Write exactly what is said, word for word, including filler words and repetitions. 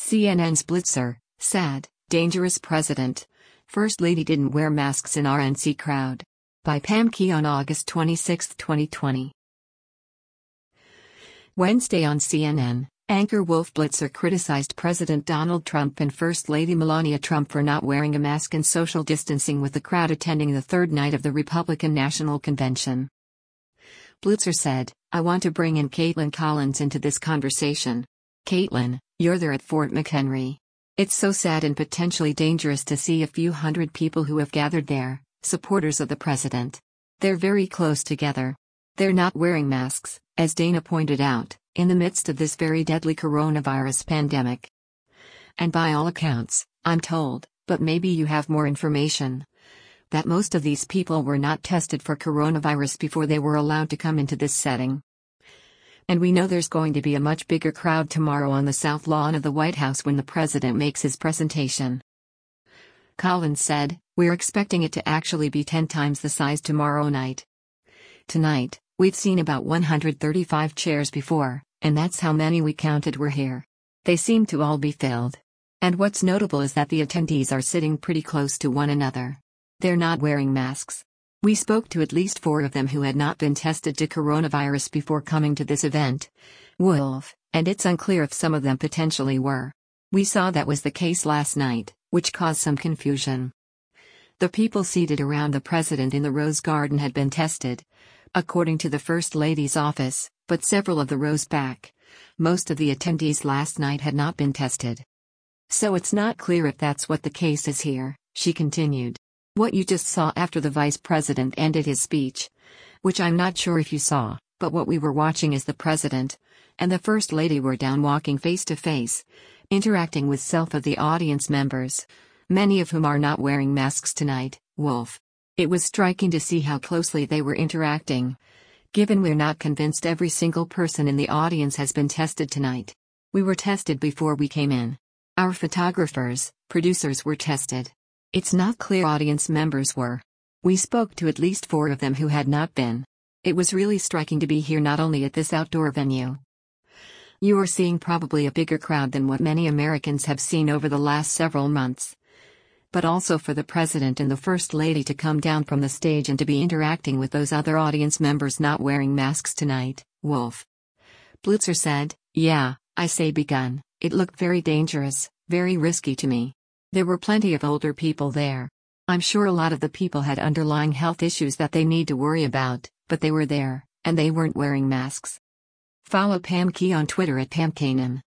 C N N's Blitzer, sad, dangerous president. First Lady didn't wear masks in R N C crowd. By Pam Key on August twenty-sixth, twenty twenty. Wednesday on C N N, anchor Wolf Blitzer criticized President Donald Trump and First Lady Melania Trump for not wearing a mask and social distancing with the crowd attending the third night of the Republican National Convention. Blitzer said, "I want to bring in Kaitlan Collins into this conversation. Kaitlan, you're there at Fort McHenry. It's so sad and potentially dangerous to see a few hundred people who have gathered there, supporters of the president. They're very close together. They're not wearing masks, as Dana pointed out, in the midst of this very deadly coronavirus pandemic. And by all accounts, I'm told, but maybe you have more information, that most of these people were not tested for coronavirus before they were allowed to come into this setting. And we know there's going to be a much bigger crowd tomorrow on the South Lawn of the White House when the president makes his presentation." Collins said, "We're expecting it to actually be ten times the size tomorrow night. Tonight, we've seen about one hundred thirty-five chairs before, and that's how many we counted were here. They seem to all be filled. And what's notable is that the attendees are sitting pretty close to one another. They're not wearing masks. We spoke to at least four of them who had not been tested to coronavirus before coming to this event, Wolf, and it's unclear if some of them potentially were. We saw that was the case last night, which caused some confusion. The people seated around the president in the Rose Garden had been tested, according to the First Lady's office, but several of the rows back, most of the attendees last night had not been tested. So it's not clear if that's what the case is here," she continued. "What you just saw after the vice president ended his speech, which I'm not sure if you saw, but what we were watching is the president and the First Lady were down walking face to face, interacting with self of the audience members, many of whom are not wearing masks tonight, Wolf. It was striking to see how closely they were interacting, given we're not convinced every single person in the audience has been tested tonight. We were tested before we came in. Our photographers, producers were tested. It's not clear audience members were. We spoke to at least four of them who had not been. It was really striking to be here not only at this outdoor venue. You are seeing probably a bigger crowd than what many Americans have seen over the last several months. But also for the president and the First Lady to come down from the stage and to be interacting with those other audience members not wearing masks tonight, Wolf." Blitzer said, "Yeah, I say begun, it looked very dangerous, very risky to me. There were plenty of older people there. I'm sure a lot of the people had underlying health issues that they need to worry about, but they were there, and they weren't wearing masks." Follow Pam Key on Twitter at Pam Kanan.